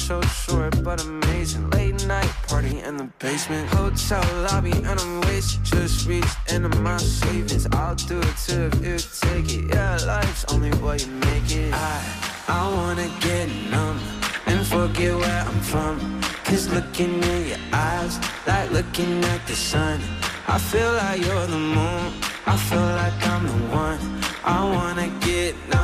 so short but amazing. Late night party in the basement, hotel lobby and I'm wasted. Just reached into my savings. I'll do it too if you take it. Yeah, life's only what you make it. I wanna get numb and forget where I'm from. Cause looking in your eyes, like looking at the sun. I feel like you're the moon, I feel like I'm the one. I wanna get numb